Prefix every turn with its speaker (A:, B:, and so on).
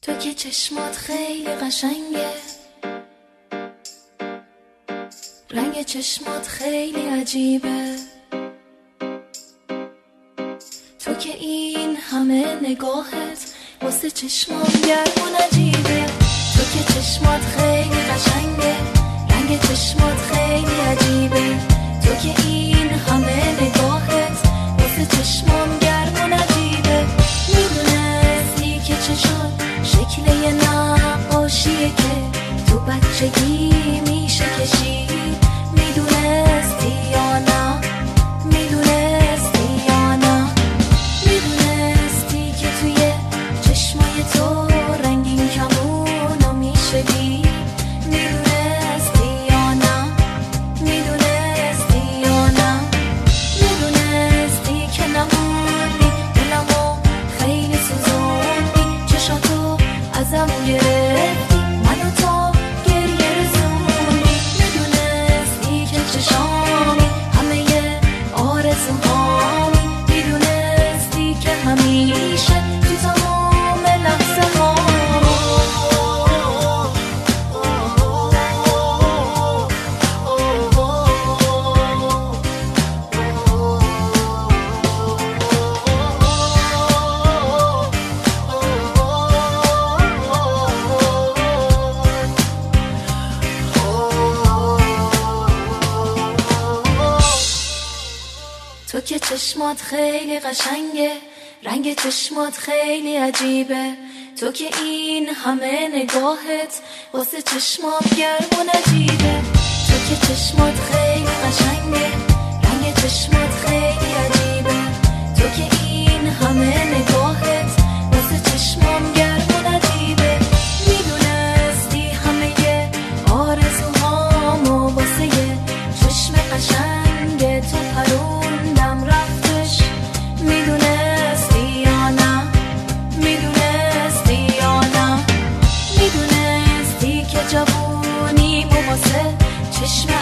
A: تو که چشمات خیلی قشنگه، رنگ چشمات خیلی عجیبه، تو که این همه نگاهت واسه چشمام گرم و نجیبه. تو که چشمات خیلی قشنگه، رنگ چشمات خیلی عجیبه، تو که این همه نگاهت واسه چشمام گرم و نجیبه. میدونستی که چشات شکل یه نقاشیه که تو بچگی میشه کشید؟ میدونستی یا نه؟ میدونستی یا نه؟ میدونستی که توی چشمای تو رنگین کمونو میشه دید؟ میدونستی یا نه؟ میدونستی یا نه؟ میدونستی که نموندی دلمو خیلی سوزوندی، چشاتو ازم گرفتی منو تا گریه رسوندی. میدونستی که چشامی همه ی آرزوهامی، میدونستی که همیشه تو تمام لحظه ها تو که چشمات خیلی قشنگه، رنگ چشمات خیلی عجیبه، تو که این همه نگاهت واسه چشمام گرم و نجیبه. تو که چشمات خیلی قشنگه، رنگ چشمات خیلی عجیبه، تو که این همه نگاهت واسه چشمام گرم و نجیبه. میدونستی همه ی آرزوهامو واسه ی چشم قشنگ تو پروندم رفتش. میدونستی یا نه؟ میدونستی یا نه؟ میدونستی که جوونیمو واسه چشم